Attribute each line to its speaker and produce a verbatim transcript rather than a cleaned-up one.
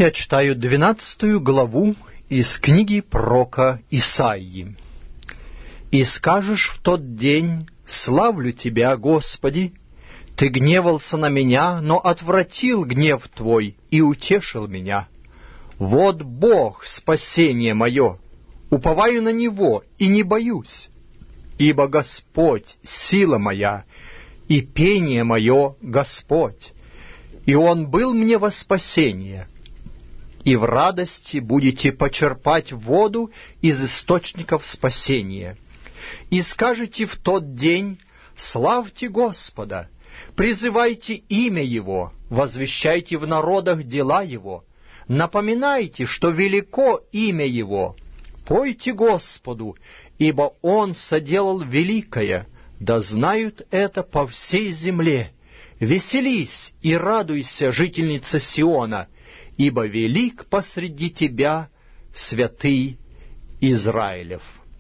Speaker 1: Я читаю двенадцатую главу из книги пророка Исаии. «И скажешь в тот день: славлю Тебя, Господи! Ты гневался на меня, но отвратил гнев Твой и утешил меня. Вот Бог, спасение мое, уповаю на Него и не боюсь. Ибо Господь — сила моя, и пение мое — Господь, и Он был мне во спасение. И в радости будете почерпать воду из источников спасения. И скажете в тот день: славьте Господа, призывайте имя Его, возвещайте в народах дела Его, напоминайте, что велико имя Его, пойте Господу, ибо Он соделал великое, да знают это по всей земле. Веселись и радуйся, жительница Сиона, ибо велик посреди тебя святый Израилев».